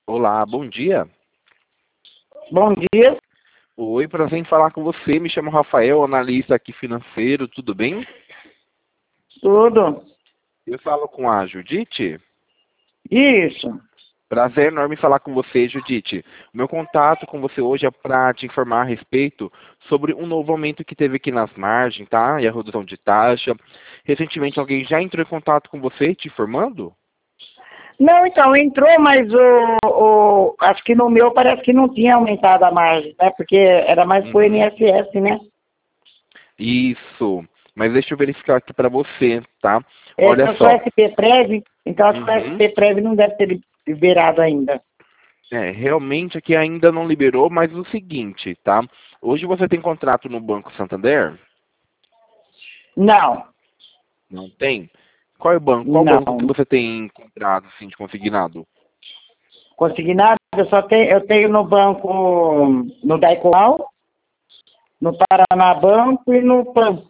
Olá, bom dia. Bom dia, Oi, prazer em falar com você. Me chamo Rafael, analista aqui financeiro, tudo bem? tudo. Eu falo com a Judite. Isso. Prazer enorme em falar com você, Judite. O meu contato com você hoje é para te informar a respeito sobre um novo aumento que teve aqui nas margens, tá? E a redução de taxa. Recentemente alguém já entrou em contato com você te informando? Não, então, entrou, mas acho que no meu parece que não tinha aumentado a margem, né? Porque era mais pro Uhum. INSS, né? Isso. Mas deixa eu verificar aqui para você, tá? É que Olha eu sou só. SP-Prev, então acho que o Uhum. SP-Prev não deve ter liberado ainda. Realmente aqui ainda não liberou, mas o seguinte, tá? Hoje você tem contrato no Banco Santander? Não, Não tem? Qual é o banco? Qual banco que não. você tem comprado, assim, de consignado? Consignado, eu tenho no banco, no Daicoal, no Paraná Banco e no PAN.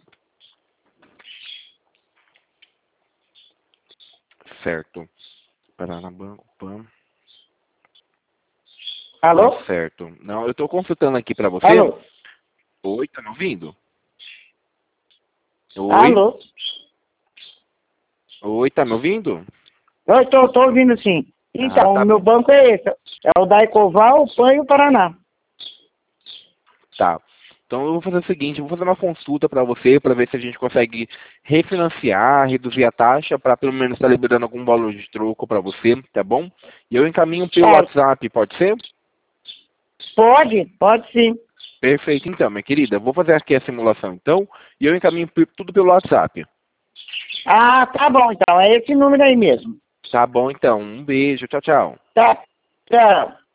Certo. Paraná Banco, PAN. Tá Alô? certo. Não, eu tô consultando aqui pra você. Alô? Oi, tá me ouvindo? Oi? Alô? Oi, tá me ouvindo? Eu estou ouvindo sim. Ah, Então, o tá meu bom. banco é esse. É o Daicoval, o PAN e o Paraná. Tá. Então eu vou fazer o seguinte, eu vou fazer uma consulta para você para ver se a gente consegue refinanciar, reduzir a taxa para pelo menos estar liberando algum valor de troco para você, tá bom? E eu encaminho pelo É, WhatsApp, pode ser? pode sim. Perfeito, então, minha querida. Eu vou fazer aqui a simulação então e eu encaminho tudo pelo WhatsApp. Ah, tá bom então. É esse número aí mesmo. Tá bom, então. Um beijo, tchau, tchau. Tá. Tchau.